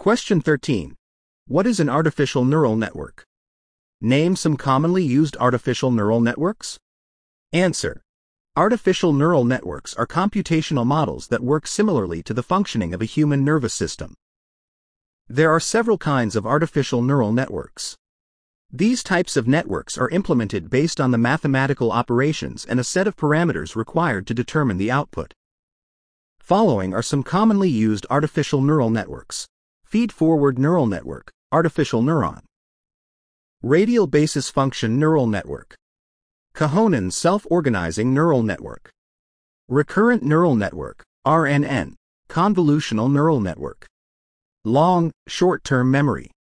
Question 13. What is an artificial neural network? Name some commonly used artificial neural networks. Answer. Artificial neural networks are computational models that work similarly to the functioning of a human nervous system. There are several kinds of artificial neural networks. These types of networks are implemented based on the mathematical operations and a set of parameters required to determine the output. Following are some commonly used artificial neural networks. Feed-forward neural network, artificial neuron. Radial basis function neural network. Cahonin self-organizing neural network. Recurrent neural network, RNN, convolutional neural network. Long, short-term memory.